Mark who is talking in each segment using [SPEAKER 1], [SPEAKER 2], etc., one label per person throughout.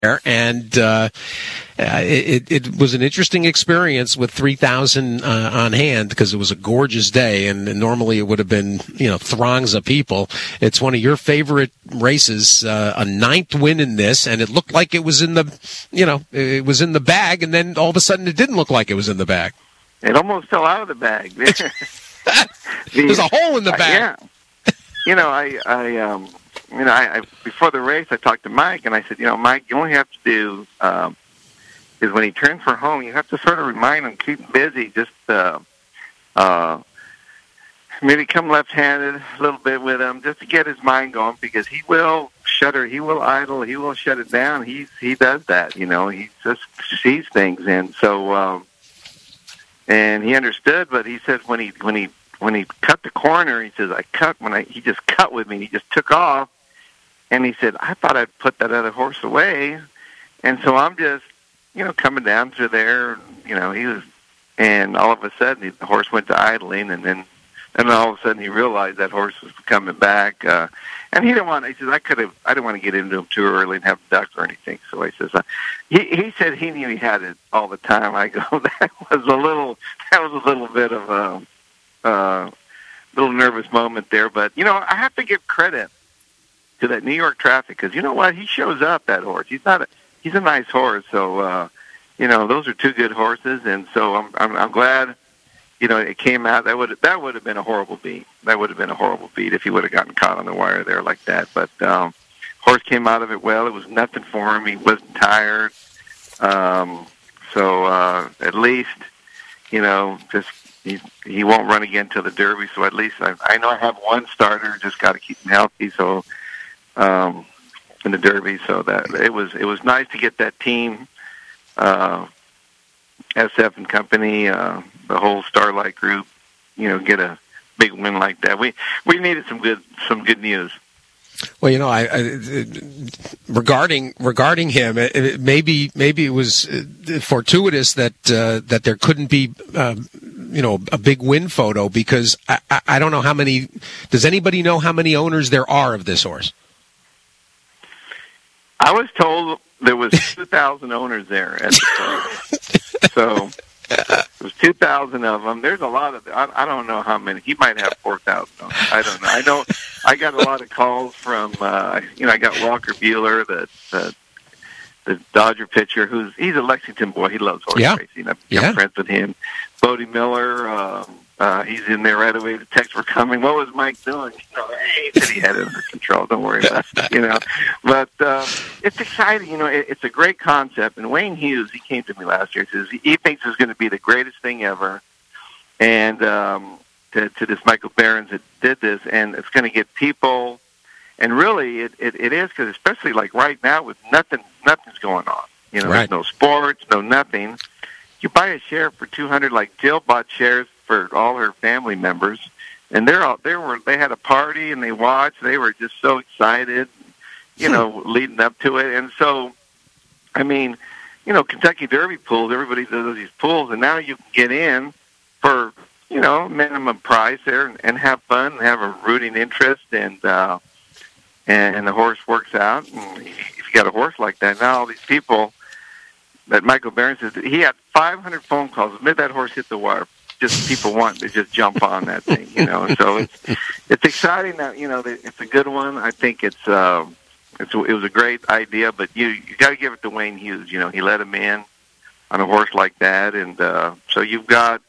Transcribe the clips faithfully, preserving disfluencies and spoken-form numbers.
[SPEAKER 1] and uh, it, it was an interesting experience with three thousand uh, on hand because it was a gorgeous day, and normally it would have been, you know, throngs of people. It's one of your favorite races, uh, a ninth win in this, and it looked like it was in the, you know, it was in the bag, and then all of a sudden it didn't look like it was in the bag.
[SPEAKER 2] It almost fell out of the bag. the,
[SPEAKER 1] There's a hole in the bag.
[SPEAKER 2] Uh, yeah. You know, I, I, um, you know, I, I, before the race, I talked to Mike, and I said, you know, Mike, you only have to do um, is when he turns for home, you have to sort of remind him, keep him busy, just uh, uh, maybe come left-handed a little bit with him, just to get his mind going, because he will shutter, he will idle, he will shut it down. He he does that, you know. He just sees things, and so um, and he understood. But he says when he when he when he cut the corner, he says, I cut when I he just cut with me. And he just took off. And he said, I thought I'd put that other horse away. And so I'm just, you know, coming down through there, you know, he was, and all of a sudden the horse went to idling, and then, and then all of a sudden he realized that horse was coming back. Uh, and he didn't want, he says, I could have, I didn't want to get into him too early and have ducks or anything. So he says, uh, he, he said he knew he had it all the time. I go, that was a little, that was a little bit of a, uh, little nervous moment there. But, you know, I have to give credit to that New York Traffic, because you know what, he shows up, that horse. He's not a, he's a nice horse. So uh, you know, those are two good horses, and so I'm I'm, I'm glad, you know, it came out. That would that would have been a horrible beat. That would have been a horrible beat if he would have gotten caught on the wire there like that. But um, horse came out of it well. It was nothing for him. He wasn't tired. Um, so uh, at least, you know, just he he won't run again till the Derby. So at least I I know I have one starter. Just got to keep him healthy. So. Um, in the Derby, so that it was it was nice to get that team, uh, S F and company, uh, the whole Starlight group, you know, get a big win like that. We we needed some good some good news.
[SPEAKER 1] Well, you know, I, I regarding regarding him, it, it, maybe maybe it was fortuitous that uh, that there couldn't be, uh, you know, a big win photo, because I, I, I don't know how many. Does anybody know how many owners there are of this horse?
[SPEAKER 2] I was told there was two thousand owners there at the place. So it was two thousand of them. There's a lot of, I, I don't know how many. He might have four thousand owners. I don't know. I know I got a lot of calls from, uh, you know, I got Walker Buehler, the, the, the Dodger pitcher, who's, he's a Lexington boy. He loves horse
[SPEAKER 1] yeah.
[SPEAKER 2] racing. I'm
[SPEAKER 1] yeah. friends
[SPEAKER 2] with him. Bodie Miller, um, Uh, he's in there right away. The texts were coming. What was Mike doing? You know, hey, he said he had it under control. Don't worry about it. You know, but uh, it's exciting. You know, it, it's a great concept. And Wayne Hughes, he came to me last year. He says he thinks it's going to be the greatest thing ever. And um, to, to this Michael Behrens that did this, and it's going to get people. And really, it, it, it is, because especially like right now with nothing, nothing's going on. You know,
[SPEAKER 1] right.
[SPEAKER 2] There's no sports, no nothing. You buy a share for two hundred. Like Jill bought shares for all her family members, and they're all they were they had a party and they watched. They were just so excited, you know, leading up to it. And so, I mean, you know, Kentucky Derby pools. Everybody does these pools, and now you can get in for, you know, minimum price there and, and have fun and have a rooting interest, and uh, and, and the horse works out. And if you got a horse like that, now all these people that Michael Behrens says he had five hundred phone calls the minute that horse hit the wire. Just people want to just jump on that thing, you know. And so it's it's exciting that, you know, it's a good one. I think it's uh, it's it was a great idea, but you you got to give it to Wayne Hughes. You know, he let him in on a horse like that, and uh, so you've got.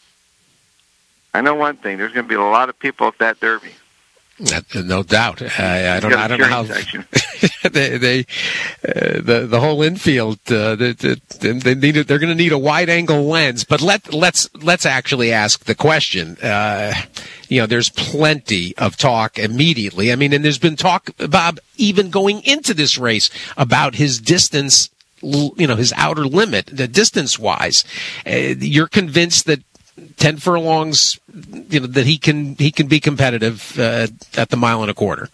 [SPEAKER 2] I know one thing: there's going to be a lot of people at that Derby.
[SPEAKER 1] No doubt. I, I don't. I don't know how they. they uh, the the whole infield. Uh, they, they need. They're going to need a wide angle lens. But let let's let's actually ask the question. Uh, you know, there's plenty of talk immediately. I mean, and there's been talk, Bob, even going into this race about his distance. You know, his outer limit, the distance wise. Uh, you're convinced that ten furlongs, you know, that he can he can be competitive uh, at the mile and a quarter.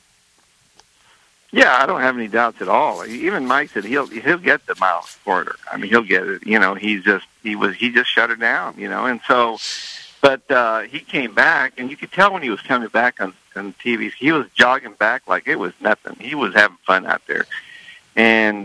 [SPEAKER 2] Yeah, I don't have any doubts at all. Even Mike said he'll he'll get the mile and a quarter. I mean, he'll get it. You know, he's just he was he just shut her down. You know, and so, but uh, he came back, and you could tell when he was coming back on on T V, he was jogging back like it was nothing. He was having fun out there, and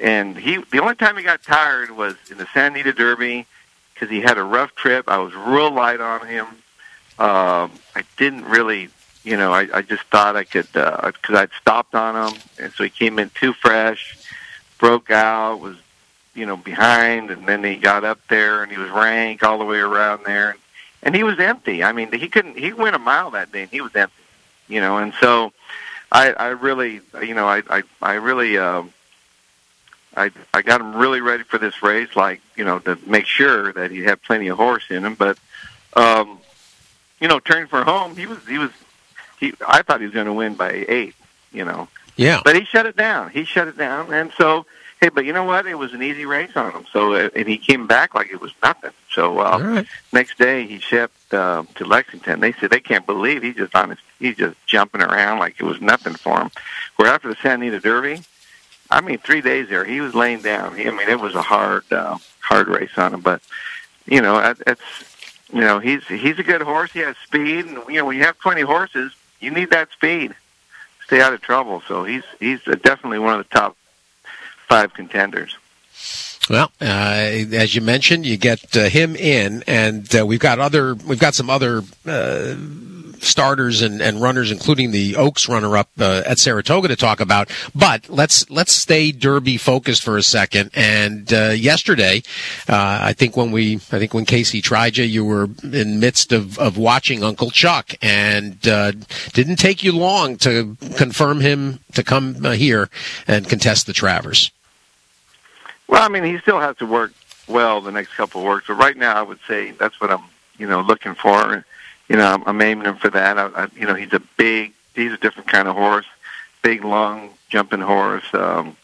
[SPEAKER 2] and he the only time he got tired was in the Santa Anita Derby because he had a rough trip. I was real light on him. Um, I didn't really, you know, I, I just thought I could because uh, I'd stopped on him, and so he came in too fresh, broke out, was you know behind, and then he got up there and he was rank all the way around there, and he was empty. I mean, he couldn't. He went a mile that day, and he was empty. You know, and so I, I really, you know, I, I, I really, uh, I, I got him really ready for this race, like, you know, to make sure that he had plenty of horse in him. But, um, you know, turning for home, he was, he was, he. I thought he was going to win by eight. You know,
[SPEAKER 1] yeah.
[SPEAKER 2] But he shut it down. He shut it down, and so. Hey, but you know what? It was an easy race on him. So, uh, and he came back like it was nothing. So, uh,
[SPEAKER 1] right.
[SPEAKER 2] next day he shipped uh, to Lexington. They said they can't believe he's just on his, he's just jumping around like it was nothing for him. Where after the Santa Anita Derby, I mean, three days there, he was laying down. I mean, it was a hard, uh, hard race on him. But you know, it's you know, he's he's a good horse. He has speed, and you know, when you have twenty horses, you need that speed. Stay out of trouble. So he's he's definitely one of the top five contenders.
[SPEAKER 1] Well, uh, as you mentioned, you get uh, him in, and uh, we've got other, we've got some other uh, starters and, and runners, including the Oaks runner-up uh, at Saratoga to talk about. But let's let's stay Derby focused for a second. And uh, yesterday, uh, I think when we, I think when Casey tried you, you were in midst of, of watching Uncle Chuck, and uh, didn't take you long to confirm him to come uh, here and contest the Travers.
[SPEAKER 2] Well, I mean, he still has to work well the next couple of works, but right now I would say that's what I'm, you know, looking for. You know, I'm, I'm aiming him for that. I, I, you know, he's a big, he's a different kind of horse, big, long, jumping horse. Um,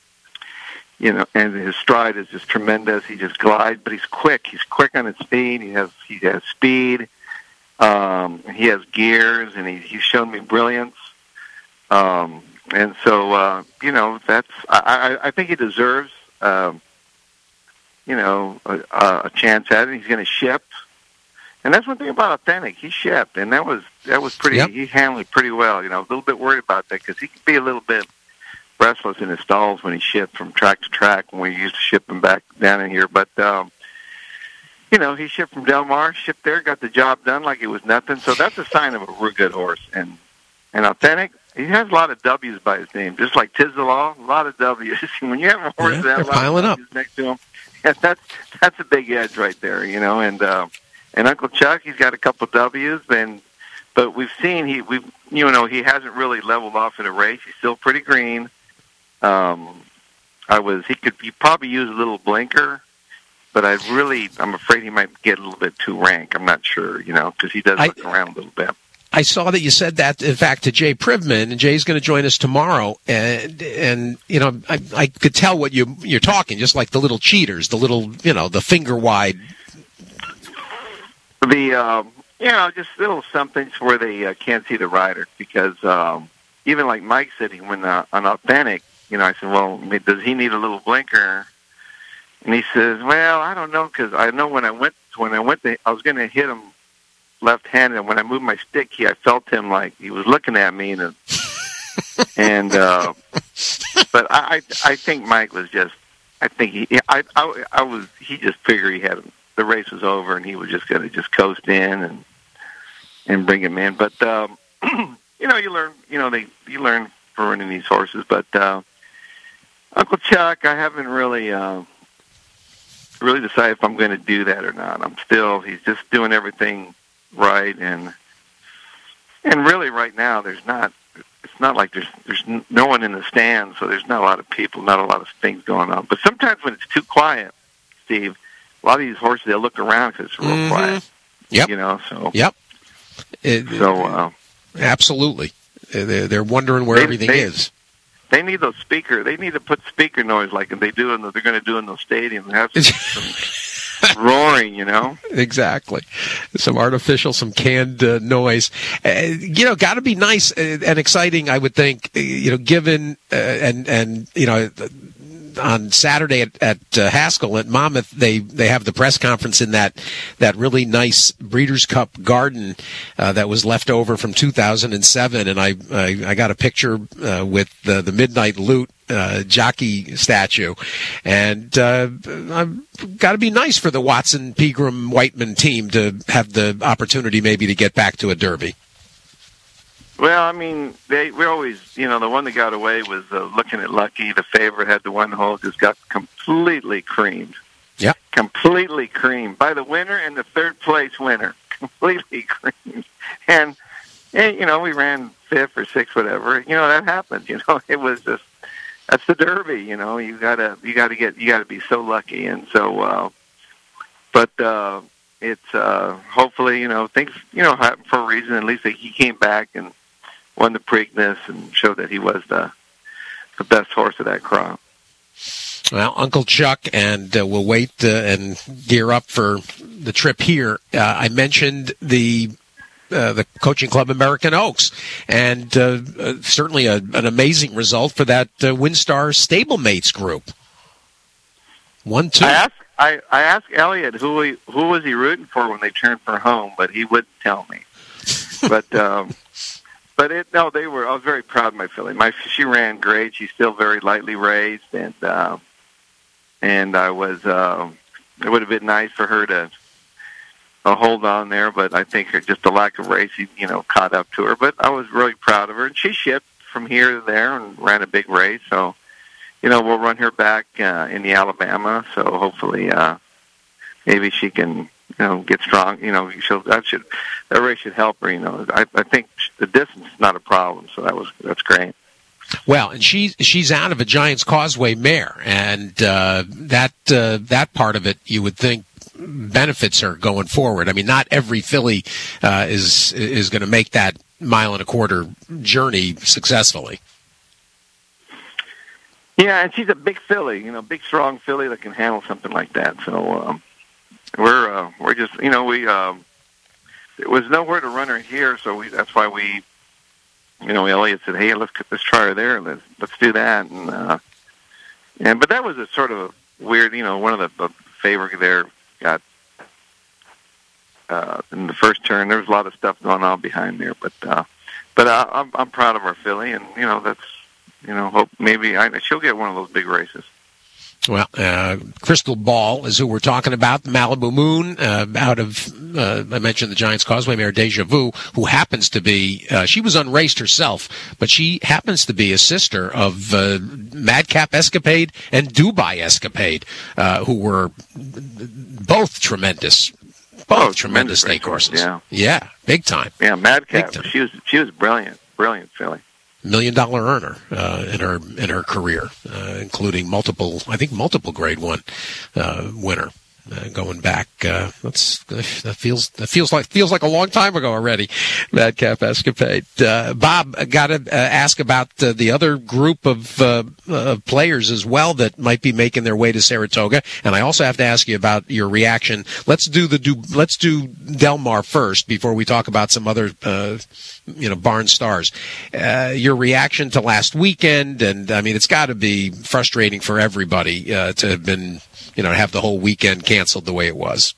[SPEAKER 2] you know, and his stride is just tremendous. He just glides, but he's quick. He's quick on his feet. He has, he has speed. Um, he has gears, and he, he's shown me brilliance. Um, and so, uh, you know, that's, I, I, I think he deserves. Um, you know, a, a chance at it. He's going to ship, and that's one thing about Authentic. He shipped, and that was that was pretty. Yep. He handled it pretty well. You know, I was a little bit worried about that because he could be a little bit restless in his stalls when he shipped from track to track when we used to ship him back down in here. But um, you know, he shipped from Del Mar, shipped there, got the job done like it was nothing. So that's a sign of a real good horse. And and Authentic. He has a lot of W's by his name, just like Tiz the Law, a lot of W's. When you have a horse
[SPEAKER 1] yeah,
[SPEAKER 2] that has a lot of W's up. next to him, yeah, that's that's a big edge right there, you know. And uh, and Uncle Chuck, he's got a couple of W's, and but we've seen he we've you know he hasn't really leveled off in a race. He's still pretty green. Um, I was he could he probably use a little blinker, but I really I'm afraid he might get a little bit too rank. I'm not sure, you know, because he does look I, around a little bit.
[SPEAKER 1] I saw that you said that, in fact, to Jay Privman, and Jay's going to join us tomorrow. And, and you know, I, I could tell what you, you're talking, just like the little cheaters, the little, you know, the finger wide.
[SPEAKER 2] The, um, you know, just little somethings where they uh, can't see the rider. Because um, even like Mike said, when uh, on Authentic, you know, I said, well, does he need a little blinker? And he says, well, I don't know, because I know when I went, when I went, to, I was going to hit him left-handed, and when I moved my stick, he I felt him like he was looking at me, and and uh, but I I think Mike was just I think he I I, I was he just figured he had the race was over, and he was just going to just coast in and and bring him in. But um, you know, you learn you know they you learn for running these horses. But uh, Uncle Chuck, I haven't really. Uh, really decided if I'm going to do that or not. I'm still he's just doing everything right, and and really right now there's not it's not like there's there's no one in the stands, so there's not a lot of people, not a lot of things going on. But sometimes when it's too quiet, Steve, a lot of these horses, they'll look around because it's real mm-hmm. quiet.
[SPEAKER 1] Yep.
[SPEAKER 2] You know, so
[SPEAKER 1] yep. It,
[SPEAKER 2] so uh,
[SPEAKER 1] absolutely, they're they're wondering where
[SPEAKER 2] they,
[SPEAKER 1] everything
[SPEAKER 2] they,
[SPEAKER 1] is.
[SPEAKER 2] They need those speaker. They need to put speaker noise like they do in the, they're going to do in those stadiums. Have some, some roaring, you know.
[SPEAKER 1] Exactly, some artificial, some canned uh, noise. Uh, you know, got to be nice and exciting. I would think. You know, given uh, and and you know. On Saturday at, at uh, Haskell at Monmouth, they, they have the press conference in that that really nice Breeders' Cup garden uh, that was left over from two thousand seven, and I I, I got a picture uh, with the, the Midnight Loot uh, jockey statue. And uh, I've got to be nice for the Watson, Pegram, Whiteman team to have the opportunity maybe to get back to a Derby.
[SPEAKER 2] Well, I mean, they we always, you know, the one that got away was uh, Looking at Lucky. The favorite had the one hole, just got completely creamed.
[SPEAKER 1] Yeah.
[SPEAKER 2] Completely creamed by the winner and the third place winner. Completely creamed. And, and, you know, we ran fifth or sixth, whatever. You know, that happens. You know, it was just, that's the Derby, you know. You gotta, you gotta get, you gotta be so lucky. And so, uh, but, uh, it's, uh, hopefully, you know, things, you know, happen for a reason. At least he came back and won the Preakness and showed that he was the the best horse of that crop.
[SPEAKER 1] Well, Uncle Chuck, and uh, we'll wait uh, and gear up for the trip here. Uh, I mentioned the uh, the Coaching Club American Oaks, and uh, uh, certainly a, an amazing result for that uh, WinStar Stablemates group. One, two.
[SPEAKER 2] I asked, I, I asked Elliot who he, who was he rooting for when they turned for home, but he wouldn't tell me. But um, but it no, they were. I was very proud of my filly. My she ran great. She's still very lightly raised, and uh, and I was. Uh, it would have been nice for her to uh, hold on there, but I think just the lack of racing, you know, caught up to her. But I was really proud of her, and she shipped from here to there and ran a big race. So, you know, we'll run her back uh, in the Alabama. So hopefully, uh, maybe she can. You know, get strong. You know, she'll, that should that race should help her. You know, I, I think the distance is not a problem, so that was that's great.
[SPEAKER 1] Well, and she's she's out of a Giants Causeway mare, and uh, that uh, that part of it you would think benefits her going forward. I mean, not every filly uh, is is going to make that mile and a quarter journey successfully.
[SPEAKER 2] Yeah, and she's a big filly. You know, big strong filly that can handle something like that. So. Um, We're uh, we're just you know we um, there was nowhere to run her here, so we that's why we you know Elliot said, hey, let's let's try her there, let's let's do that, and uh, and but that was a sort of a weird you know one of the, the favorite there got uh, in the first turn. There was a lot of stuff going on behind there, but uh, but uh, I'm I'm proud of our filly, and you know that's you know hope maybe I, she'll get one of those big races.
[SPEAKER 1] Well, uh, Crystal Ball is who we're talking about. Malibu Moon, uh, out of, uh, I mentioned the Giants Causeway mare, Deja Vu, who happens to be, uh, she was unraced herself, but she happens to be a sister of uh, Madcap Escapade and Dubai Escapade, uh, who were both tremendous, both
[SPEAKER 2] oh,
[SPEAKER 1] tremendous stake horses.
[SPEAKER 2] Yeah.
[SPEAKER 1] Yeah, big time.
[SPEAKER 2] Yeah, Madcap, she was, she was brilliant, brilliant filly.
[SPEAKER 1] Million dollar earner uh, in her in her career, uh, including multiple, I think multiple Grade One uh, winner. Uh, going back, uh, that's that feels that feels like feels like a long time ago already. Madcap Escapade. Uh, Bob, I got to uh, ask about uh, the other group of uh, uh, players as well that might be making their way to Saratoga, and I also have to ask you about your reaction. Let's do the do let's do Del Mar first before we talk about some other uh, you know barn stars. Uh, your reaction to last weekend, and I mean it's got to be frustrating for everybody uh, to have been. You know, have the whole weekend canceled the way it was.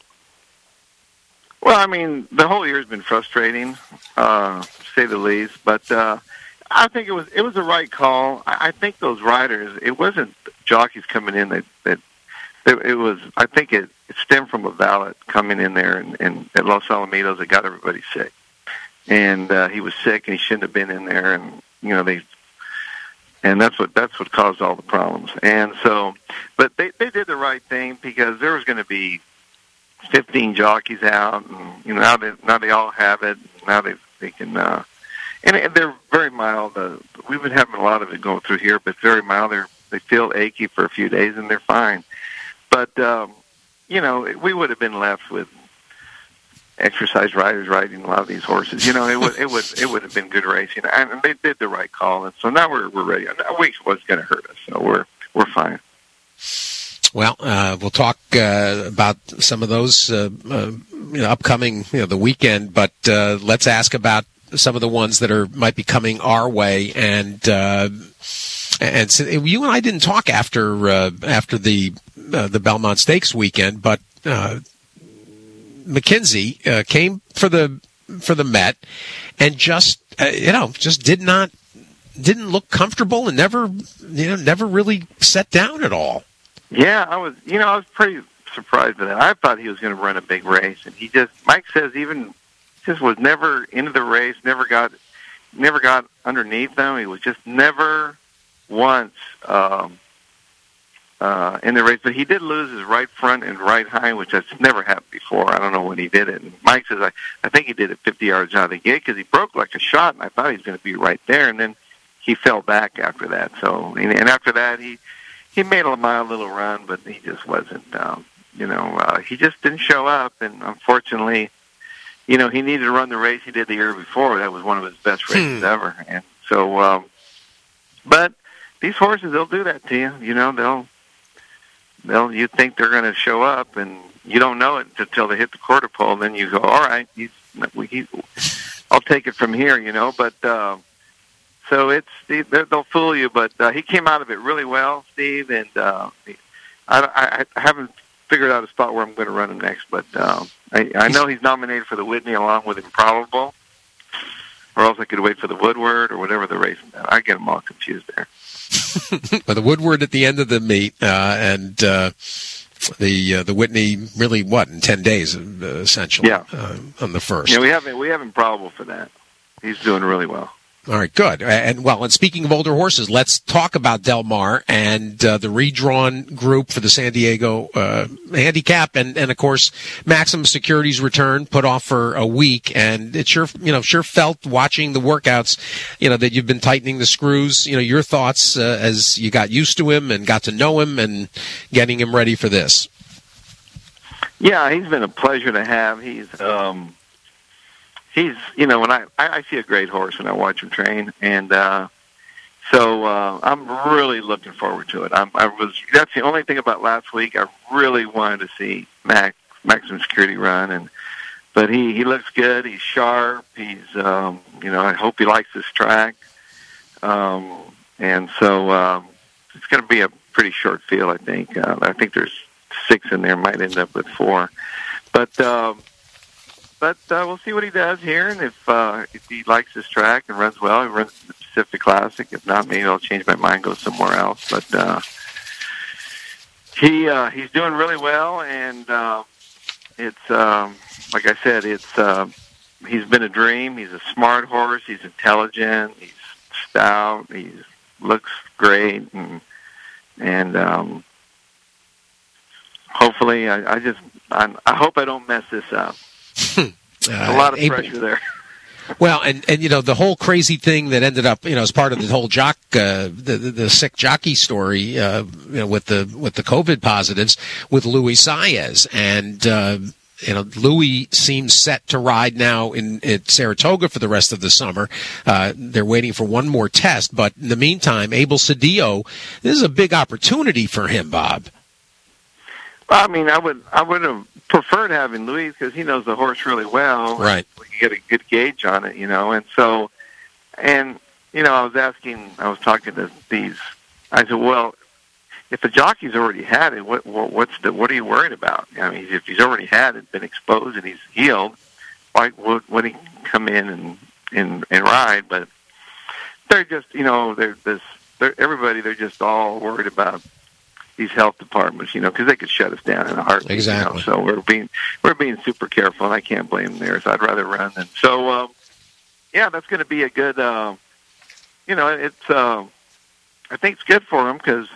[SPEAKER 2] Well, I mean, the whole year has been frustrating, uh, to say the least. But uh, I think it was it was the right call. I, I think those riders, it wasn't jockeys coming in that that, that it was. I think it, it stemmed from a valet coming in there and, and at Los Alamitos that got everybody sick, and uh, he was sick and he shouldn't have been in there. And you know they. And that's what that's what caused all the problems. And so, but they they did the right thing because there was going to be fifteen jockeys out, and you know now they now they all have it. Now they they can, uh, and they're very mild. Uh, we've been having a lot of it going through here, but very mild. They they feel achy for a few days, and they're fine. But um, you know, we would have been left with exercise riders riding a lot of these horses. You know, it would it would it would have been good racing, and they did the right call. And so now we're we're ready. A week was going to hurt us, so we're we're fine.
[SPEAKER 1] Well, uh, we'll talk uh, about some of those uh, uh, you know, upcoming, you know, the weekend. But uh, let's ask about some of the ones that are might be coming our way. And uh, and so you and I didn't talk after uh, after the uh, the Belmont Stakes weekend, but. Uh, McKenzie uh, came for the for the Met and just uh, you know just did not didn't look comfortable and never, you know, never really set down at all.
[SPEAKER 2] Yeah, I was, you know, I was pretty surprised by that. I thought he was going to run a big race, and he just, Mike says, even just was never into the race, never got, never got underneath them. He was just never once um, uh, in the race, but he did lose his right front and right hind, which has never happened before. I don't know when he did it. And Mike says, I, I think he did it fifty yards out of the gate because he broke like a shot, and I thought he was going to be right there, and then he fell back after that. So, and, and after that, he he made a mild little run, but he just wasn't, um, you know, uh, he just didn't show up, and unfortunately, you know, he needed to run the race he did the year before. That was one of his best races hmm. ever, and so, um, but these horses, they'll do that to you. You know, they'll, they'll. You think they're going to show up, and you don't know it until they hit the quarter pole. And then you go, all right, he's, he, I'll take it from here. You know, but uh, so it's they'll fool you. But uh, he came out of it really well, Steve. And uh, I, I haven't figured out a spot where I'm going to run him next, but uh, I, I know he's nominated for the Whitney along with Improbable, or else I could wait for the Woodward or whatever the race. I get them all confused there.
[SPEAKER 1] But the Woodward at the end of the meet, uh, and uh, the uh, the Whitney really what in ten days uh, essentially.
[SPEAKER 2] Yeah.
[SPEAKER 1] Uh, on the first.
[SPEAKER 2] Yeah, we have we have Improbable for that. He's doing really well.
[SPEAKER 1] All right, good. And well, and speaking of older horses, let's talk about Del Mar and uh, the redrawn group for the San Diego uh, handicap, and, and of course, Maximum Security's return put off for a week, and it sure, you know, sure felt watching the workouts, you know, that you've been tightening the screws. You know, your thoughts uh, as you got used to him and got to know him and getting him ready for this.
[SPEAKER 2] Yeah, he's been a pleasure to have. He's. Um He's, you know, when I, I, I see a great horse when I watch him train, and uh, so uh, I'm really looking forward to it. I'm, I was that's the only thing about last week. I really wanted to see Max Maximum Security run, and but he, he looks good. He's sharp. He's, um, you know, I hope he likes this track, um, and so um, it's going to be a pretty short field. I think. Uh, I think there's six in there. Might end up with four, but. Um, But uh, we'll see what he does here, and if uh, if he likes this track and runs well, he runs the Pacific Classic. If not, maybe I'll change my mind, go somewhere else. But uh, he uh, he's doing really well, and uh, it's um, like I said, it's uh, he's been a dream. He's a smart horse. He's intelligent. He's stout. He looks great, and and um, hopefully, I, I just I, I hope I don't mess this up.
[SPEAKER 1] Uh,
[SPEAKER 2] a lot of pressure April. there.
[SPEAKER 1] Well, and, and, you know, the whole crazy thing that ended up, you know, as part of the whole jock, uh, the, the, the sick jockey story, uh, you know, with the, with the COVID positives with Luis Saez. And, uh, you know, Louis seems set to ride now in at Saratoga for the rest of the summer. Uh, they're waiting for one more test. But in the meantime, Abel Cedillo, this is a big opportunity for him, Bob.
[SPEAKER 2] Well, I mean, I would, I would have preferred having Louis because he knows the horse really well.
[SPEAKER 1] Right.
[SPEAKER 2] We can get a good gauge on it, you know. And so, and you know, I was asking, I was talking to these. I said, well, if the jockey's already had it, what, what what's the, what are you worried about? I mean, if he's already had it, been exposed, and he's healed, why would, would he come in and, and and ride? But they're just, you know, they're this, they're everybody. They're just all worried about these health departments, you know, because they could shut us down in a heartbeat.
[SPEAKER 1] Exactly.
[SPEAKER 2] You know? So we're being we're being super careful, and I can't blame them there. So I'd rather run than so. Um, yeah, that's going to be a good. Uh, you know, it's. Uh, I think it's good for him because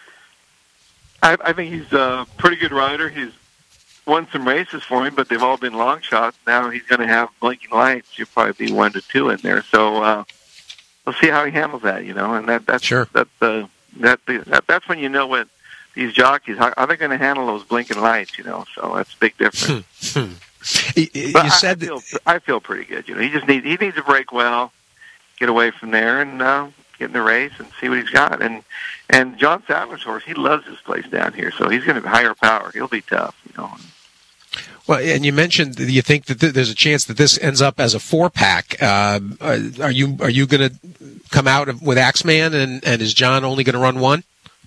[SPEAKER 2] I, I think he's a pretty good rider. He's won some races for him, but they've all been long shots. Now he's going to have blinking lights. You'll probably be one to two in there. So uh, we'll see how he handles that. You know, and that that's
[SPEAKER 1] sure.
[SPEAKER 2] that uh, that, that that's when you know what. These jockeys, how are they going to handle those blinking lights? You know, so that's a big difference.
[SPEAKER 1] you
[SPEAKER 2] but
[SPEAKER 1] said
[SPEAKER 2] I, I, feel, I feel pretty good. You know, he just needs he needs to break well, get away from there, and uh, get in the race and see what he's got. And and John Sadler's horse, he loves this place down here, so he's going to higher power. He'll be tough. You know.
[SPEAKER 1] Well, and you mentioned that you think that th- there's a chance that this ends up as a four pack. Uh, are you are you going to come out with Axeman, and and is John only going to run one?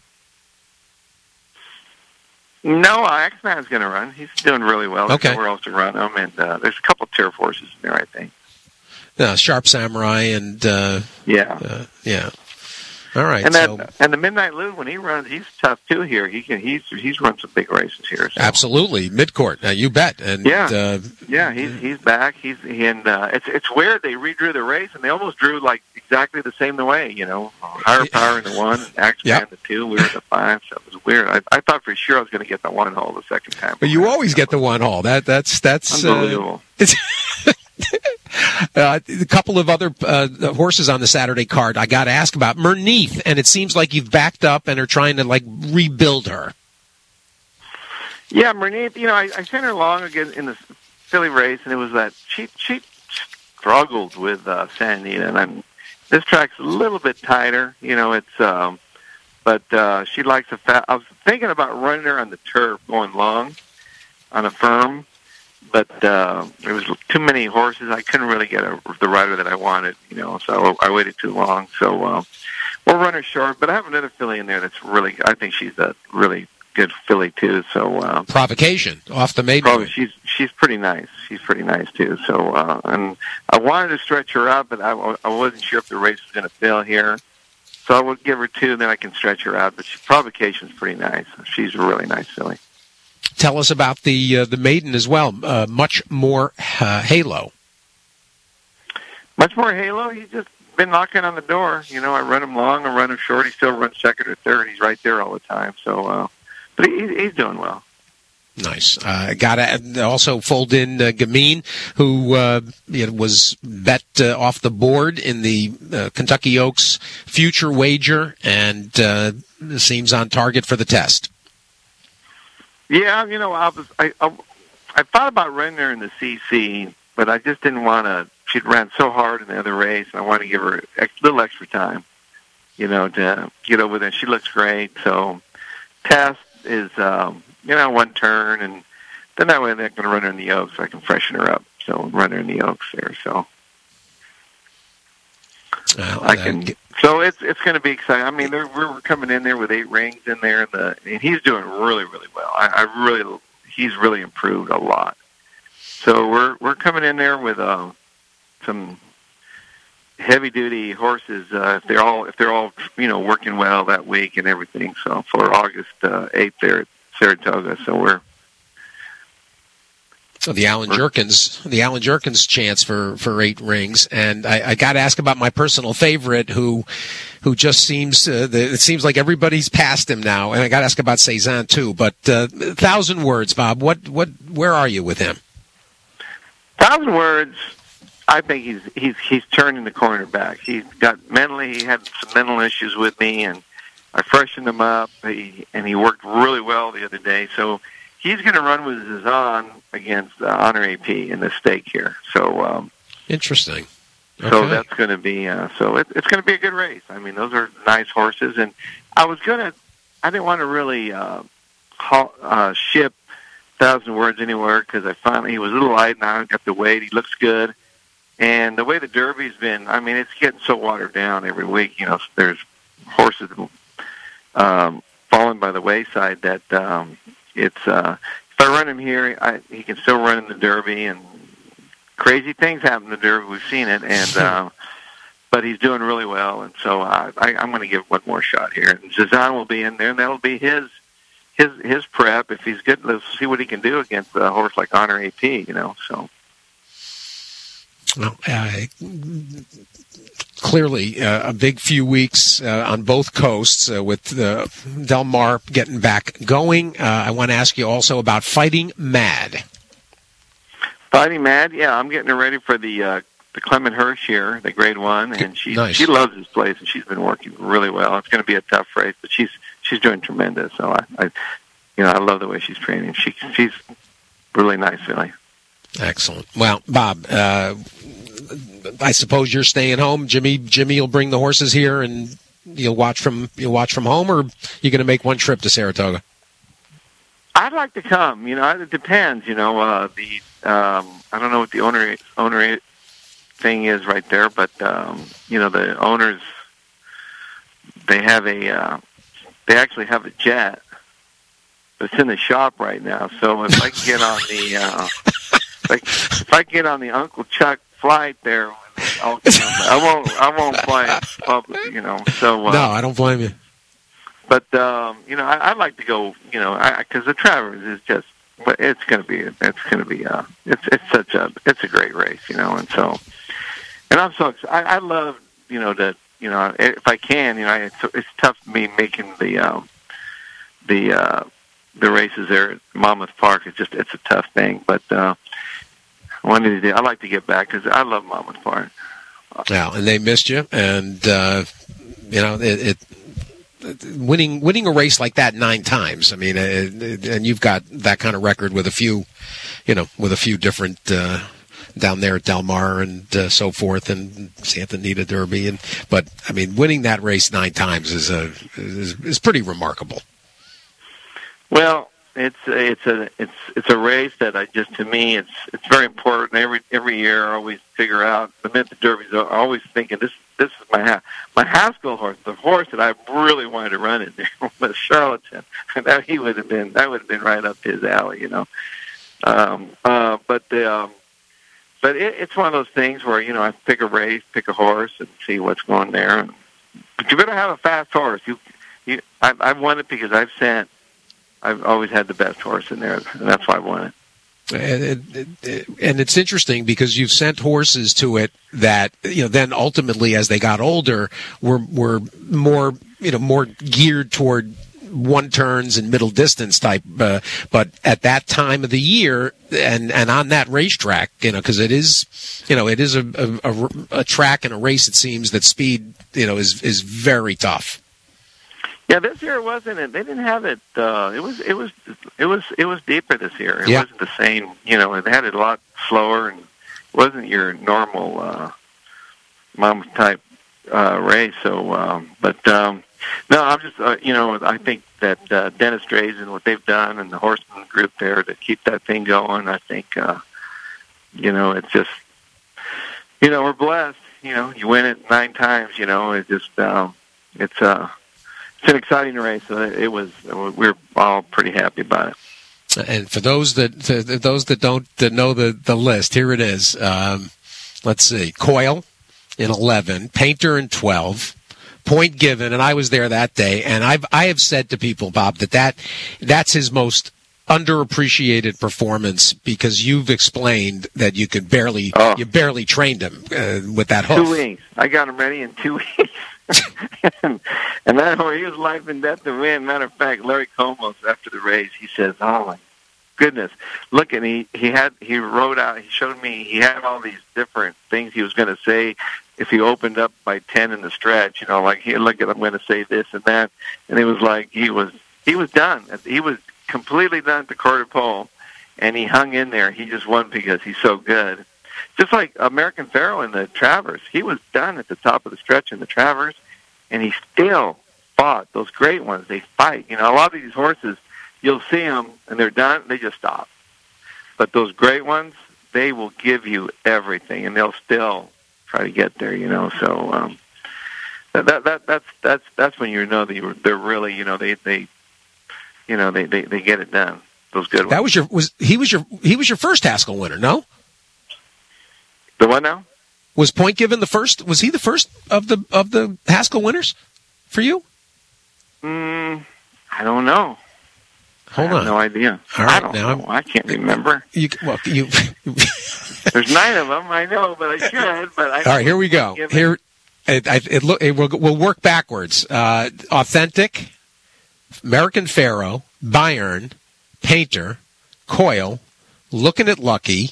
[SPEAKER 2] No, Axeman's going to run. He's doing really well. There's
[SPEAKER 1] okay.
[SPEAKER 2] nowhere else to run him, and uh, there's a couple of turf horses in there, I think.
[SPEAKER 1] uh, Sharp Samurai, and uh,
[SPEAKER 2] yeah,
[SPEAKER 1] uh, yeah. All right,
[SPEAKER 2] and that
[SPEAKER 1] so.
[SPEAKER 2] and the Midnight Lou, when he runs, he's tough too. Here, he can he's he's run some big races here. So.
[SPEAKER 1] Absolutely, midcourt, uh, you bet. And
[SPEAKER 2] yeah,
[SPEAKER 1] uh,
[SPEAKER 2] yeah, he's he's back. He's he, and uh, it's it's weird. They redrew the race, and they almost drew like exactly the same way. You know, higher power in the one, Axeman yep. in the two. We were in the five. So it was weird. I, I thought for sure I was going to get the one hole the second time.
[SPEAKER 1] But you always get the one hole. That that's that's
[SPEAKER 2] unbelievable.
[SPEAKER 1] Uh, it's Uh, a couple of other uh, horses on the Saturday card I got to ask about. Merneath, and it seems like you've backed up and are trying to, like, rebuild her.
[SPEAKER 2] Yeah, Merneath, you know, I, I sent her along again in the Philly race, and it was that she she struggled with uh, Santa Anita, and I'm, this track's a little bit tighter, you know, it's, um, but uh, she likes the fat. I was thinking about running her on the turf going long on a firm, but uh, there was too many horses. I couldn't really get a, the rider that I wanted, you know, so I waited too long. So uh, we'll run her short, but I have another filly in there that's really, I think she's a really good filly too. So uh,
[SPEAKER 1] Provocation off the maiden.
[SPEAKER 2] Probably she's she's pretty nice. She's pretty nice too. So uh, and I wanted to stretch her out, but I, I wasn't sure if the race was going to fail here. So I would give her two, and then I can stretch her out. But she, Provocation's pretty nice. She's a really nice filly.
[SPEAKER 1] Tell us about the uh, the maiden as well. Uh, much more uh, halo.
[SPEAKER 2] Much more halo. He's just been knocking on the door. You know, I run him long, I run him short. He still runs second or third. He's right there all the time. So, uh, but he, he's doing well.
[SPEAKER 1] Nice. Uh, Got to also fold in uh, Gamine, who uh, you know, was bet uh, off the board in the uh, Kentucky Oaks future wager, and uh, seems on target for the test.
[SPEAKER 2] Yeah, you know, I was I, I I thought about running her in the C C, but I just didn't want to. She'd ran so hard in the other race, and I wanted to give her a little extra time, you know, to get over there. She looks great. So, test is, um, you know, one turn, and then that way they're going to run her in the Oaks, so I can freshen her up. So, run her in the Oaks there. So,
[SPEAKER 1] well,
[SPEAKER 2] I can. Get... So it's it's going to be exciting. I mean, we're coming in there with eight rings in there, and, the, and he's doing really, really well. I, I really, he's really improved a lot. So we're we're coming in there with uh, some heavy duty horses. Uh, if they're all if they're all you know working well that week and everything. So for August uh, eighth there at Saratoga. So we're.
[SPEAKER 1] So the Alan Jerkins, the Alan Jerkins chance for, for eight rings, and I, I got to ask about my personal favorite, who, who just seems uh, the, it seems like everybody's passed him now, and I got to ask about Cezanne too. But uh, thousand words, Bob. What what where are you with him?
[SPEAKER 2] Thousand words. I think he's he's he's turning the corner back. He's got mentally. He had some mental issues with me, and I freshened him up. He, and he worked really well the other day. So. He's going to run with Cezanne against uh, Honor A P in the stake here. So um,
[SPEAKER 1] interesting. Okay.
[SPEAKER 2] So that's going to be uh, so it, it's going to be a good race. I mean, those are nice horses, and I was going to. I didn't want to really uh, haul, uh, ship Thousand Words anywhere because I finally he was a little light. Now I got the weight. He looks good, and the way the Derby's been. I mean, it's getting so watered down every week. You know, there's horses um, falling by the wayside that. Um, It's uh, if I run him here, I, he can still run in the Derby, and crazy things happen in the Derby. We've seen it, and uh, but he's doing really well, and so I, I, I'm going to give one more shot here. And Cezanne will be in there, and that'll be his his his prep. If he's good, let's see what he can do against a horse like Honor A P. You know, so.
[SPEAKER 1] Well, uh, clearly uh, a big few weeks uh, on both coasts uh, with uh, Del Mar getting back going. Uh, I want to ask you also about Fighting Mad.
[SPEAKER 2] Fighting Mad, yeah, I'm getting her ready for the uh, the Clement Hirsch here, the Grade One, and she nice. she loves this place, and she's been working really well. It's going to be a tough race, but she's she's doing tremendous. So I, I you know, I love the way she's training. She she's really nice, really. Excellent.
[SPEAKER 1] Well, Bob, uh, I suppose you're staying home. Jimmy, Jimmy will bring the horses here, and you'll watch from you'll watch from home, or you're going to make one trip to Saratoga.
[SPEAKER 2] I'd like to come. You know, it depends. You know, uh, the um, I don't know what the owner owner thing is right there, but um, you know, the owners they have a uh, they actually have a jet. It's in the shop right now. So if I can get on the uh, Like if I get on the Uncle Chuck flight there, I'll, I won't. I won't play it public. You know. So uh,
[SPEAKER 1] no, I don't blame you.
[SPEAKER 2] But um, you know, I, I'd like to go. You know, because the Travers is just. It's going to be. It's going to be. Uh, it's it's such a. It's a great race. You know, and so. And I'm so. I, I love. You know that. You know, if I can. You know, it's, it's tough for me making the. Um, the. Uh, the races there at Monmouth Park. It's just. It's a tough thing, but. Uh, One of these days, I'd like to get back because I love Monmouth Park.
[SPEAKER 1] Yeah, and they missed you, and uh, you know it, it. Winning winning a race like that nine times. I mean, it, it, and you've got that kind of record with a few, you know, with a few different uh, down there at Del Mar and uh, so forth, and Santa Anita Derby, and but I mean, winning that race nine times is a is, is pretty remarkable.
[SPEAKER 2] Well. It's it's a it's it's a race that I just to me it's it's very important. Every every year I always figure out the minute the Derby's. I'm always thinking this this is my my Haskell horse, the horse that I really wanted to run in there was Charlatan. That he would have been that would have been right up his alley, you know. Um, uh, but the, um, but it, it's one of those things where you know I pick a race, pick a horse, and see what's going there. But you better have a fast horse. You you I, I've won it because I've sent. I've always had the best horse in there, and that's why I won it.
[SPEAKER 1] And, and it's interesting because you've sent horses to it that, you know, then ultimately as they got older were were more, you know, more geared toward one turns and middle distance type. Uh, but at that time of the year and, and on that racetrack, you know, because it is, you know, it is a, a, a track and a race, it seems, that speed, you know, is is very tough.
[SPEAKER 2] Yeah, this year it wasn't. It. They didn't have it. Uh, it was. It was. It was. It was deeper this year. It
[SPEAKER 1] yeah.
[SPEAKER 2] wasn't the same. You know, it had it a lot slower, and it wasn't your normal uh, Monmouth type uh, race. So, um, but um, no, I'm just. Uh, you know, I think that uh, Dennis Drazen, what they've done, and the Horseman group there to keep that thing going. I think. Uh, you know, it's just. You know, we're blessed. You know, you win it nine times. You know, it's just. Um, it's. Uh, It's an exciting race. It was. We're all pretty happy about it.
[SPEAKER 1] And for those that those that don't that know the, the list, here it is. Um, let's see: Coyle in eleven, Painter in twelve, Point Given, and I was there that day. And I've I have said to people, Bob, that, that that's his most underappreciated performance because you've explained that you could barely oh. you barely trained him uh, with that hoof.
[SPEAKER 2] Two weeks. I got him ready in two weeks. and, and that horse, he was life and death to win. Matter of fact, Larry Comos, after the race, he says, "Oh my goodness, look!" And he he had he wrote out. He showed me. He had all these different things he was going to say if he opened up by ten in the stretch. You know, like here, look at I'm going to say this and that. And it was like he was he was done. He was completely done at the quarter pole, and he hung in there. He just won because he's so good. Just like American Pharoah in the Travers. He was done at the top of the stretch in the Travers, and he still fought. Those great ones, they fight. You know, a lot of these horses, you'll see them, and they're done, they just stop. But those great ones, they will give you everything, and they'll still try to get there, you know. So um, that, that that that's that's that's when you know that they're really, you know, they, they you know, they, they, they get it done. Those good ones.
[SPEAKER 1] That was your was he was your he was your first Haskell winner, no?
[SPEAKER 2] The what now?
[SPEAKER 1] Was Point Given the first? Was he the first of the of the Haskell winners for you?
[SPEAKER 2] Mm, I don't know.
[SPEAKER 1] Hold
[SPEAKER 2] I have
[SPEAKER 1] on.
[SPEAKER 2] No idea.
[SPEAKER 1] All right,
[SPEAKER 2] I don't
[SPEAKER 1] now
[SPEAKER 2] know. I can't remember.
[SPEAKER 1] You, well, you.
[SPEAKER 2] There's nine of them. I know, but I should. But I
[SPEAKER 1] all right, here we go. Here, it, it, it, look, it will we'll work backwards. Uh, Authentic, American Pharoah, Bayern, Painter, Coyle, Looking at Lucky,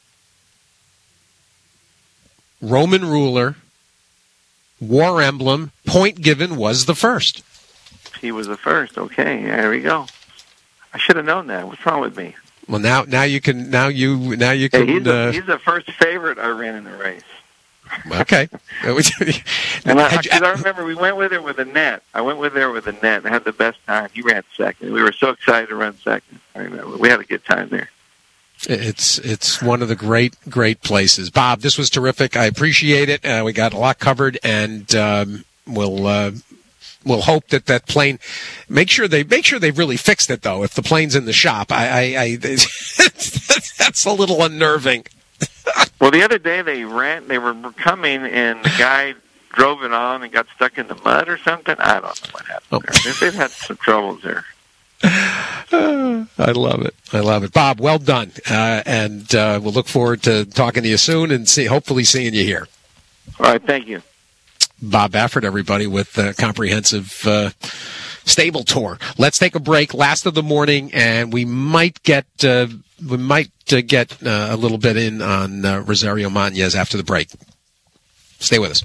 [SPEAKER 1] Roman Ruler, War Emblem, Point Given was the first.
[SPEAKER 2] He was the first. Okay, there we go. I should have known that. What's wrong with me?
[SPEAKER 1] Well, now, now you can, now you, now you can.
[SPEAKER 2] Hey, he's, the,
[SPEAKER 1] uh,
[SPEAKER 2] he's the first favorite I ran in the race.
[SPEAKER 1] Okay.
[SPEAKER 2] and I, I, I remember we went with her with a net. I went with her with a net and had the best time. He ran second. We were so excited to run second. I remember we had a good time there.
[SPEAKER 1] It's it's one of the great great places. Bob, this was terrific. I appreciate it. Uh, we got a lot covered, and um, we'll uh, we'll hope that that plane. Make sure they make sure they've really fixed it though. If the plane's in the shop, I, I, I that's a little unnerving.
[SPEAKER 2] Well, the other day they ran. They were coming, and the guy drove it on and got stuck in the mud or something. I don't know what happened oh. there. They've had some troubles there.
[SPEAKER 1] Uh, I love it. I love it. Bob, well done. Uh, and uh, we'll look forward to talking to you soon and see, hopefully seeing you here.
[SPEAKER 2] All right. Thank you.
[SPEAKER 1] Bob Baffert, everybody, with a comprehensive uh, stable tour. Let's take a break. Last of the morning, and we might get uh, we might uh, get uh, a little bit in on uh, Rosario Montes after the break. Stay with us.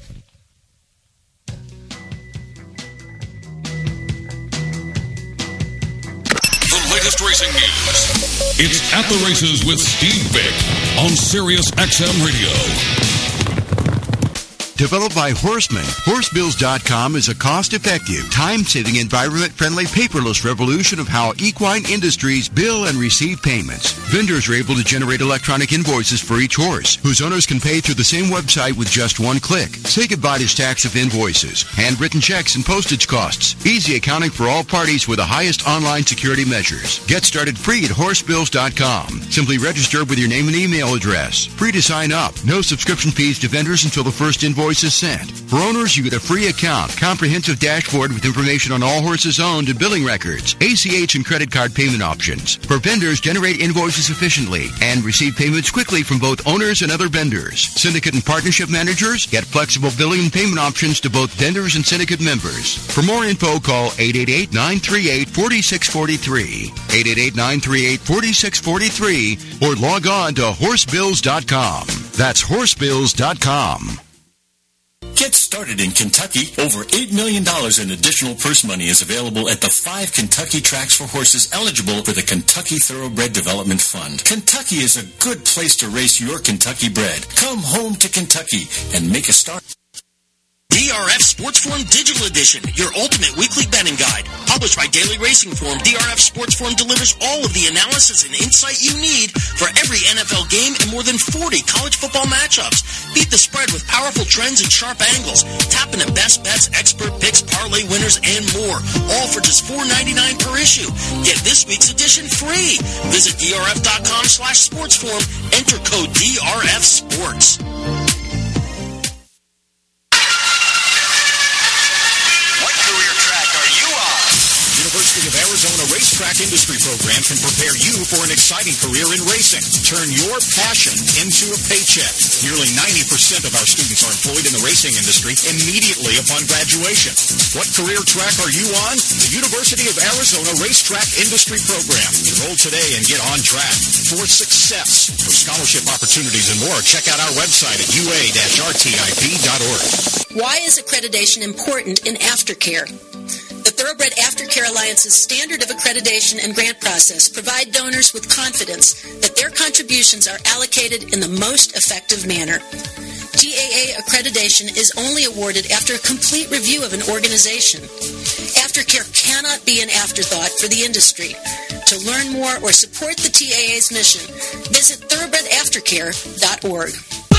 [SPEAKER 3] The latest racing news. It's At the Races with Steve Vick on Sirius X M Radio.
[SPEAKER 4] Developed by Horseman, horse bills dot com is a cost-effective, time-saving, environment-friendly, paperless revolution of how equine industries bill and receive payments. Vendors are able to generate electronic invoices for each horse, whose owners can pay through the same website with just one click. Say goodbye to stacks of invoices, handwritten checks, and postage costs. Easy accounting for all parties with the highest online security measures. Get started free at horse bills dot com. Simply register with your name and email address. Free to sign up. No subscription fees to vendors until the first invoice is sent. For owners, you get a free account, comprehensive dashboard with information on all horses owned and billing records, A C H and credit card payment options. For vendors, generate invoices efficiently and receive payments quickly from both owners and other vendors. Syndicate and partnership managers get flexible billing and payment options to both vendors and syndicate members. For more info, call eight eight eight, nine three eight, four six four three, eight eight eight, nine three eight, four six four three, or log on to horse bills dot com. That's horse bills dot com.
[SPEAKER 5] Get started in Kentucky. Over eight million dollars in additional purse money is available at the five Kentucky tracks for horses eligible for the Kentucky Thoroughbred Development Fund. Kentucky is a good place to race your Kentucky bred. Come home to Kentucky and make a start. D R F Sports Forum Digital Edition, your ultimate weekly betting guide. Published by Daily Racing Form, D R F Sports Forum delivers all of the analysis and insight you need for every N F L game and more than forty college football matchups. Beat the spread with powerful trends and sharp angles. Tap into best bets, expert picks, parlay winners, and more. All for just four ninety-nine per issue. Get this week's edition free. Visit D R F dot com slash sports forum. Enter code D R F Sports.
[SPEAKER 3] University of Arizona Racetrack Industry Program can prepare you for an exciting career in racing. Turn your passion into a paycheck. Nearly ninety percent of our students are employed in the racing industry immediately upon graduation. What career track are you on? The University of Arizona Racetrack Industry Program. Enroll today and get on track for success. For scholarship opportunities and more, check out our website at U A R T I P dot org.
[SPEAKER 6] Why is accreditation important in aftercare? The Thoroughbred Aftercare Alliance's standard of accreditation and grant process provide donors with confidence that their contributions are allocated in the most effective manner. T A A accreditation is only awarded after a complete review of an organization. Aftercare cannot be an afterthought for the industry. To learn more or support the T A A's mission, visit thoroughbred aftercare dot org.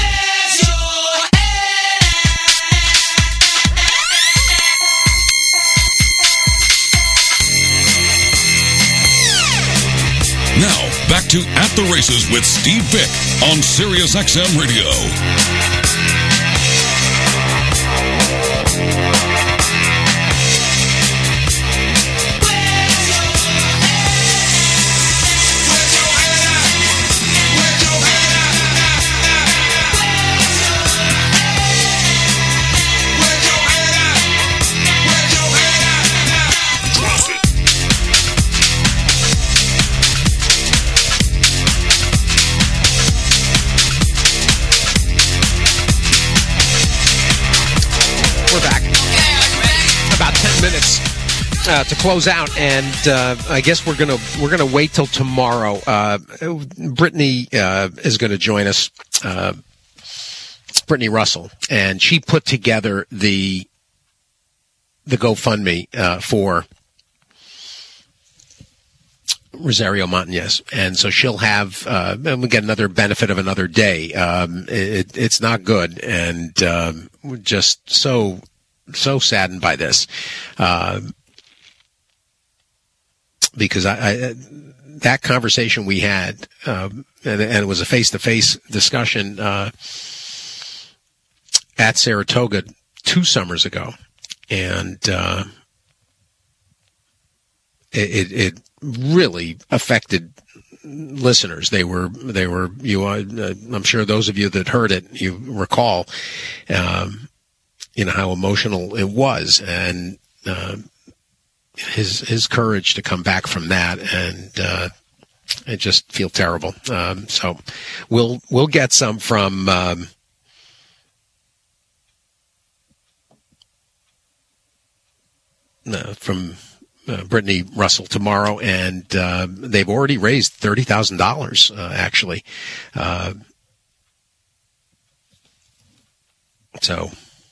[SPEAKER 3] Now, back to At the Races with Steve Vick on Sirius X M Radio.
[SPEAKER 1] minutes uh, to close out, and uh, I guess we're gonna we're gonna wait till tomorrow. Uh, Brittany uh, is going to join us, uh, Brittany Russell, and she put together the the GoFundMe uh, for Rosario Montes, and so she'll have uh, and we get another benefit of another day. Um, it, it's not good, and um, we're just so. so saddened by this, uh, because I, I that conversation we had, um, and, and it was a face-to-face discussion uh, at Saratoga two summers ago, and uh, it, it, it really affected listeners. They were, they were, you, uh, I'm sure those of you that heard it, you recall, um, you know, how emotional it was, and, uh, his, his courage to come back from that. And, uh, I just feel terrible. Um, so we'll, we'll get some from, um, uh, from, Uh, Brittany Russell tomorrow, and uh, they've already raised thirty thousand uh, dollars, actually. Uh, so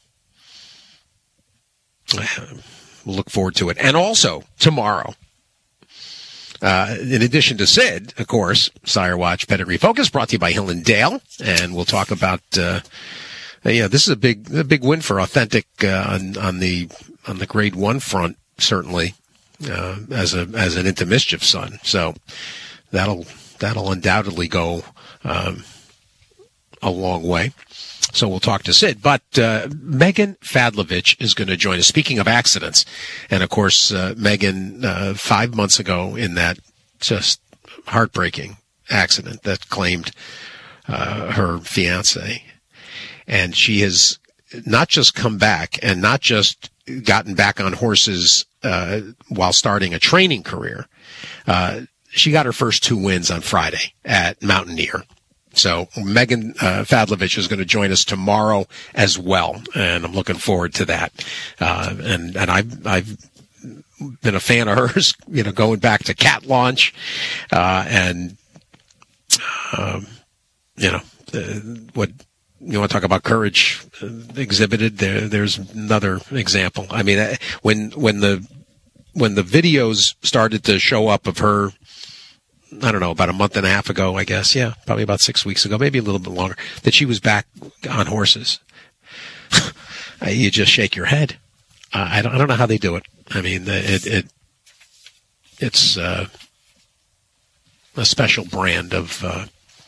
[SPEAKER 1] we'll look forward to it. And also, tomorrow, uh, in addition to Sid, of course, Sire Watch Pedigree Focus, brought to you by Hill and Dale, and we'll talk about, uh, yeah, this is a big a big win for Authentic uh, on, on, the, on the grade one front, certainly. Uh, as a as an Into Mischief son, so that'll that'll undoubtedly go um, a long way. So we'll talk to Sid, but uh, Megan Fadlovich is going to join us. Speaking of accidents, and of course, uh, Megan uh, five months ago in that just heartbreaking accident that claimed uh, her fiance, and she has not just come back and not just gotten back on horses uh, while starting a training career. Uh, she got her first two wins on Friday at Mountaineer. So Megan uh, Fadlovich is going to join us tomorrow as well, and I'm looking forward to that. Uh, and and I've I've been a fan of hers, you know, going back to Cat Launch, uh, and um, you know uh, what. You want to talk about courage exhibited? There, there's another example. I mean, when when the when the videos started to show up of her, I don't know, about a month and a half ago, I guess. Yeah, probably about six weeks ago, maybe a little bit longer. That she was back on horses. You just shake your head. Uh, I don't. I don't know how they do it. I mean, it it it's uh, a special brand of. Uh,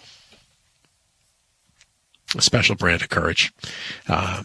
[SPEAKER 1] A special brand of courage. Uh,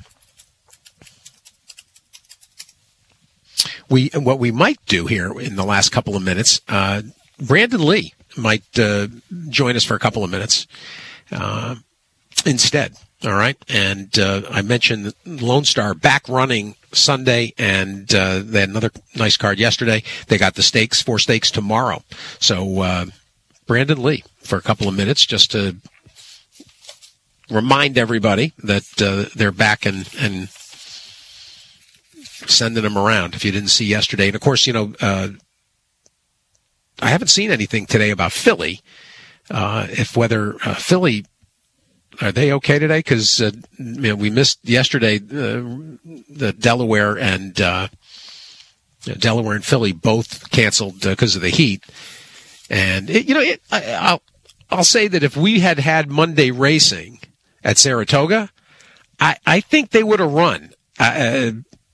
[SPEAKER 1] we what we might do here in the last couple of minutes, uh, Brandon Lee might uh, join us for a couple of minutes uh, instead. All right, and uh, I mentioned Lone Star back running Sunday, and uh, they had another nice card yesterday. They got the stakes, four stakes tomorrow. So uh, Brandon Lee for a couple of minutes just to remind everybody that uh, they're back and, and sending them around if you didn't see yesterday. And, of course, you know, uh, I haven't seen anything today about Philly, uh, if whether uh, Philly, are they okay today? Because uh, you know, we missed yesterday uh, the Delaware and uh, Delaware and Philly both canceled because uh, of the heat. And, it, you know, it, I, I'll, I'll say that if we had had Monday racing at Saratoga, I, I think they would have run. Uh,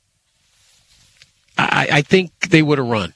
[SPEAKER 1] I, I think they would have run.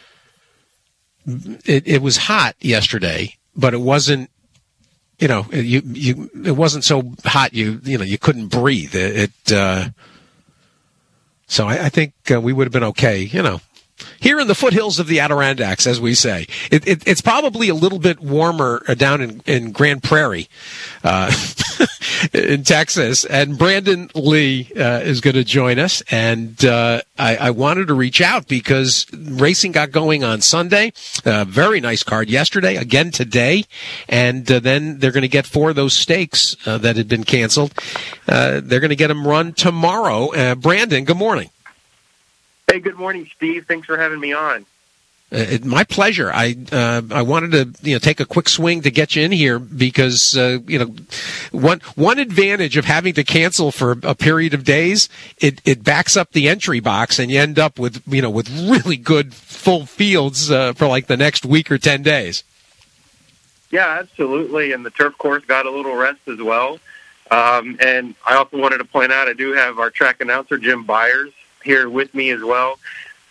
[SPEAKER 1] It, it was hot yesterday, but it wasn't. You know, you you it wasn't so hot you you know you couldn't breathe. It. it uh, so I, I think uh, we would have been okay. You know. Here in the foothills of the Adirondacks, as we say, it, it, it's probably a little bit warmer down in, in Grand Prairie, uh, in Texas. And Brandon Lee uh, is going to join us. And uh, I, I wanted to reach out because racing got going on Sunday. Uh, very nice card yesterday, again today. And uh, then they're going to get four of those stakes uh, that had been canceled. Uh, they're going to get them run tomorrow. Uh, Brandon, good morning.
[SPEAKER 7] Hey, good morning, Steve. Thanks for having me on.
[SPEAKER 1] Uh, it, my pleasure. I uh, I wanted to you know take a quick swing to get you in here because uh, you know one one advantage of having to cancel for a period of days, it, it backs up the entry box and you end up with you know with really good full fields uh, for like the next week or ten days.
[SPEAKER 7] Yeah, absolutely. And the turf course got a little rest as well. Um, and I also wanted to point out I do have our track announcer Jim Byers here with me as well.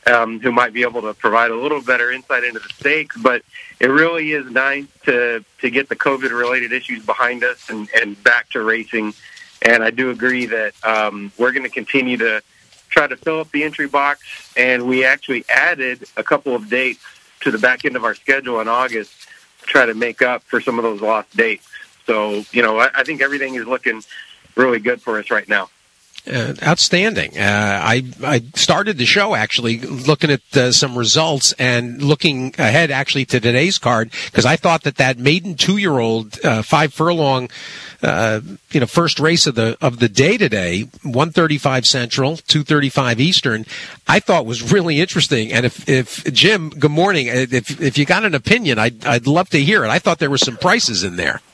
[SPEAKER 7] um, who might be able to provide a little better insight into the stakes. But it really is nice to to get the COVID-related issues behind us and, and back to racing. And I do agree that um, we're going to continue to try to fill up the entry box, and we actually added a couple of dates to the back end of our schedule in August to try to make up for some of those lost dates. So, you know, I, I think everything is looking really good for us right now.
[SPEAKER 1] Uh, outstanding. Uh, I I started the show actually looking at uh, some results and looking ahead actually to today's card, because I thought that that maiden two-year-old uh, five furlong uh, you know first race of the of the day today, one thirty-five Central, two thirty-five Eastern, I thought was really interesting. And if if Jim, good morning. If if you got an opinion, I'd I'd love to hear it. I thought there were some prices in there.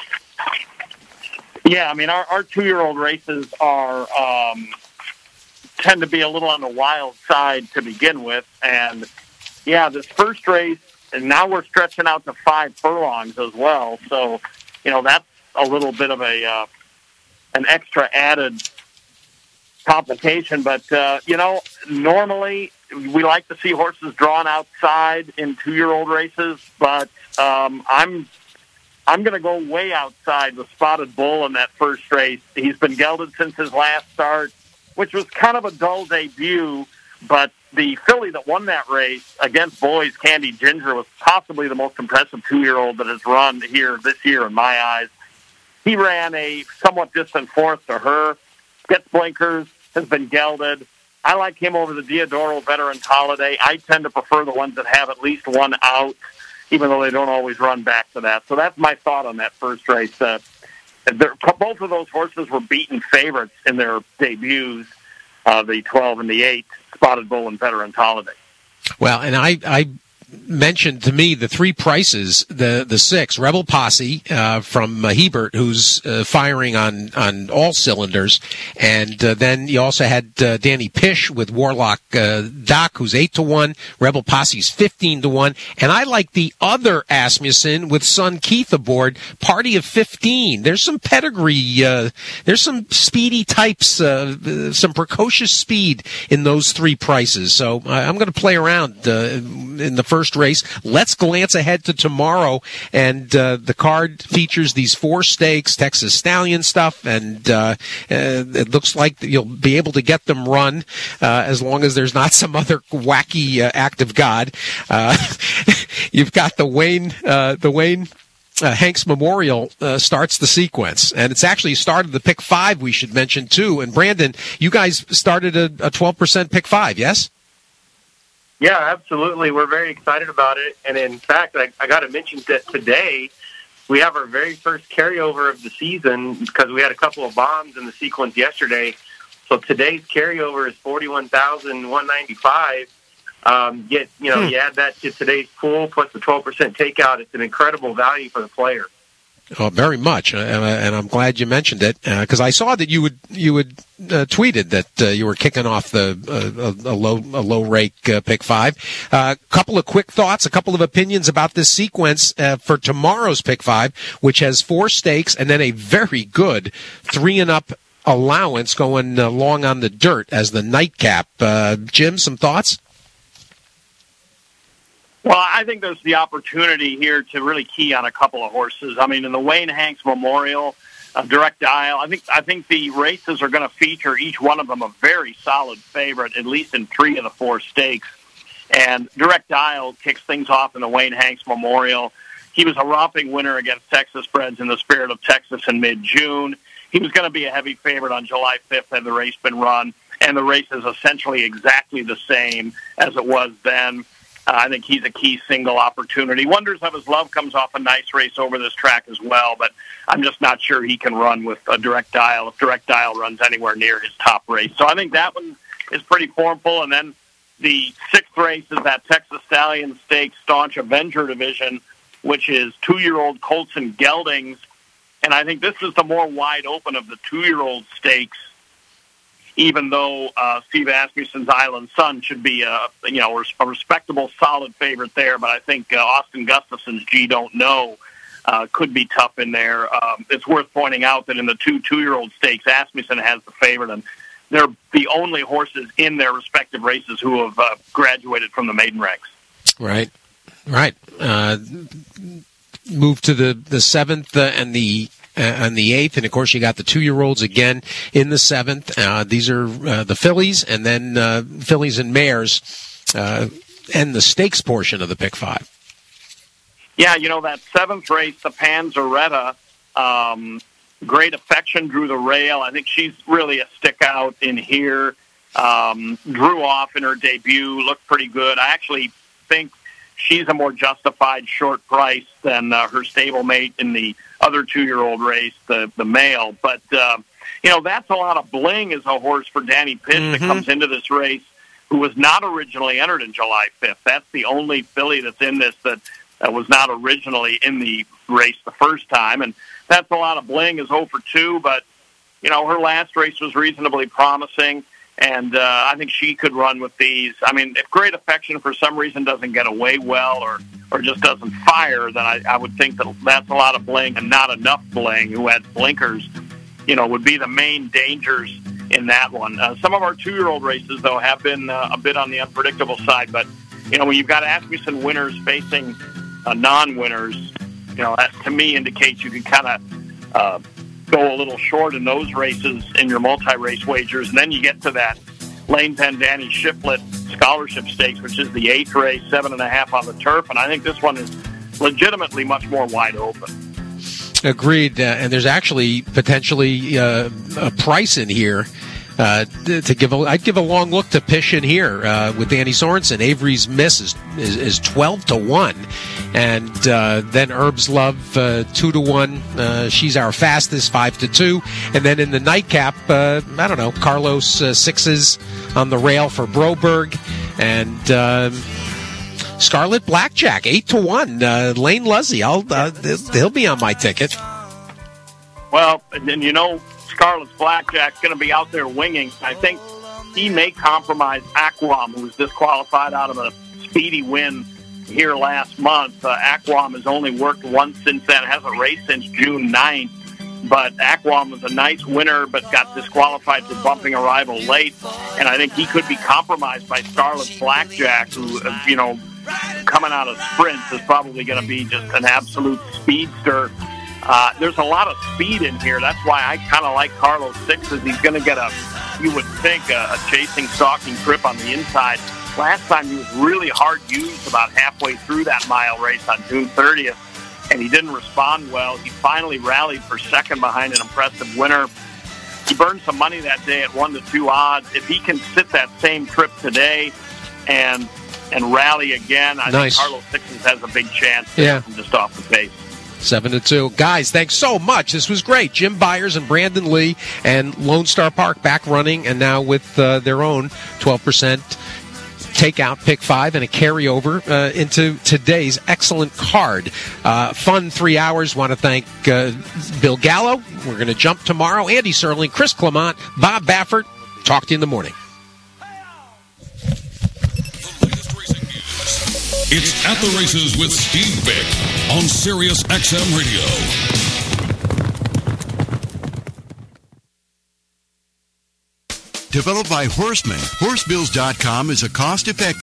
[SPEAKER 8] Yeah, I mean, our, our two-year-old races are um, tend to be a little on the wild side to begin with. And, yeah, this first race, and now we're stretching out to five furlongs as well. So, you know, that's a little bit of a uh, an extra added complication. But, uh, you know, normally we like to see horses drawn outside in two-year-old races, but um, I'm – I'm going to go way outside with Spotted Bull in that first race. He's been gelded since his last start, which was kind of a dull debut, but the filly that won that race against Boys, Candy Ginger, was possibly the most impressive two-year-old that has run here this year in my eyes. He ran a somewhat distant fourth to her, gets blinkers, has been gelded. I like him over the Diodoro Veterans Holiday. I tend to prefer the ones that have at least one out, even though they don't always run back to that. So that's my thought on that first race. Uh, both of those horses were beaten favorites in their debuts, uh, the twelve and the eight, Spotted Bull and Veterans Holiday.
[SPEAKER 1] Well, and I, I mentioned to me the three prices, the the six, Rebel Posse uh, from uh, Hebert, who's uh, firing on, on all cylinders, and uh, then you also had uh, Danny Pish with Warlock uh, Doc, who's eight to one, Rebel Posse's fifteen to one, and I like the other Asmussen with Son Keith aboard, Party of fifteen. There's some pedigree, uh, there's some speedy types, uh, some precocious speed in those three prices, so uh, I'm going to play around uh, in the first race. Let's glance ahead to tomorrow, and uh, the card features these four stakes, Texas Stallion stuff, and uh, uh, it looks like you'll be able to get them run uh, as long as there's not some other wacky uh, act of God. Uh, you've got the Wayne, uh, the Wayne Uh, Hanks Memorial uh, starts the sequence, and it's actually started the pick five, we should mention too. And Brandon, you guys started a, a twelve percent pick five, yes?
[SPEAKER 7] Yeah, absolutely. We're very excited about it. And in fact, I, I got to mention that today we have our very first carryover of the season, because we had a couple of bombs in the sequence yesterday. So today's carryover is forty-one thousand one hundred ninety-five dollars. Um, get, you know, hmm. you add that to today's pool plus the twelve percent takeout. It's an incredible value for the player.
[SPEAKER 1] Oh, very much, uh, and I'm glad you mentioned it, because uh, I saw that you would you would uh, tweeted that uh, you were kicking off the uh, a, a low a low rake uh, pick five. A uh, couple of quick thoughts, a couple of opinions about this sequence uh, for tomorrow's pick five, which has four stakes and then a very good three and up allowance going uh, long on the dirt as the nightcap. Uh, Jim, some thoughts?
[SPEAKER 8] Well, I think there's the opportunity here to really key on a couple of horses. I mean, in the Wayne Hanks Memorial, uh, Direct Dial, I think I think the races are going to feature each one of them a very solid favorite, at least in three of the four stakes. And Direct Dial kicks things off in the Wayne Hanks Memorial. He was a romping winner against Texas Breds in the Spirit of Texas in mid-June. He was going to be a heavy favorite on July fifth had the race been run, and the race is essentially exactly the same as it was then. Uh, I think he's a key single opportunity. Wonders of His Love comes off a nice race over this track as well, but I'm just not sure he can run with a Direct Dial if Direct Dial runs anywhere near his top race. So I think that one is pretty formful. And then the sixth race is that Texas Stallion Stakes Staunch Avenger division, which is two-year-old Colts and Geldings. And I think this is the more wide open of the two-year-old stakes, even though uh, Steve Asmussen's Island Sun should be a, you know, a respectable, solid favorite there. But I think uh, Austin Gustafson's G Don't Know uh, could be tough in there. Um, it's worth pointing out that in the two two-year-old stakes, Asmussen has the favorite, and they're the only horses in their respective races who have uh, graduated from the maiden ranks.
[SPEAKER 1] Right, right. Uh, move to the the seventh uh, and the uh, and the eighth, and of course you got the two-year-olds again in the seventh. Uh, these are uh, the fillies, and then uh, fillies and mares, uh, and the stakes portion of the pick five.
[SPEAKER 8] Yeah, you know, that seventh race, the Panzeretta, um, Great Affection drew the rail. I think she's really a stick out in here. Um, drew off in her debut, looked pretty good. I actually think she's a more justified short price than uh, her stablemate in the other two-year-old race, the, the male. But, uh, you know, that's a lot of bling as a horse for Danny Pitch mm-hmm. that comes into this race, who was not originally entered in July fifth. That's the only filly that's in this that uh, was not originally in the race the first time. And that's a lot of bling, is oh for two, but, you know, her last race was reasonably promising. And uh, I think she could run with these. I mean, if Great Affection for some reason doesn't get away well or, or just doesn't fire, then I, I would think that that's a lot of bling and not enough bling, who had blinkers, you know, would be the main dangers in that one. Uh, some of our two-year-old races, though, have been uh, a bit on the unpredictable side. But, you know, when you've got Asmussen winners facing uh, non-winners, you know, that to me indicates you can kind of uh, go a little short in those races in your multi-race wagers. And then you get to that Lane ten Danny Shiflett Scholarship Stakes, which is the eighth race, seven and a half on the turf. And I think this one is legitimately much more wide open.
[SPEAKER 1] Agreed. Uh, and there's actually potentially uh, a price in here. Uh, to give a, I'd give a long look to Pish in here uh, with Danny Sorensen. Avery's Miss is, is, is twelve to one. And uh, then Herb's Love, uh, two to one. Uh, she's our fastest, five to two. And then in the nightcap, uh, I don't know, Carlos uh, sixes on the rail for Broberg. And uh, Scarlet Blackjack, eight to one. Uh, Lane Luzzy, I'll, uh, he'll be on my ticket.
[SPEAKER 8] Well, and, and you know, Scarlet's Blackjack's going to be out there winging. I think he may compromise Aquam, who was disqualified out of a speedy win here last month. Uh, Aquam has only worked once since then, hasn't raced since June ninth. But Aquam was a nice winner, but got disqualified for bumping a rival late. And I think he could be compromised by Scarlet's Blackjack, who, uh, you know, coming out of sprints is probably going to be just an absolute speedster. Uh, there's a lot of speed in here. That's why I kind of like Carlos Sixes. He's going to get a, you would think, a, a chasing, stalking trip on the inside. Last time he was really hard used about halfway through that mile race on June thirtieth, and he didn't respond well. He finally rallied for second behind an impressive winner. He burned some money that day at one to two odds. If he can sit that same trip today and and rally again, I nice. think Carlos Sixes has a big chance to yeah. just off the pace.
[SPEAKER 1] Seven to two. Guys, thanks so much. This was great. Jim Byers and Brandon Lee and Lone Star Park back running, and now with uh, their own twelve percent takeout pick five and a carryover uh, into today's excellent card. Uh, fun three hours. Want to thank uh, Bill Gallo. We're going to jump tomorrow. Andy Serling, Chris Clement, Bob Baffert. Talk to you in the morning.
[SPEAKER 3] It's At the Races with Steve Bick on Sirius X M Radio.
[SPEAKER 4] Developed by Horseman, Horse Bills dot com is a cost-effective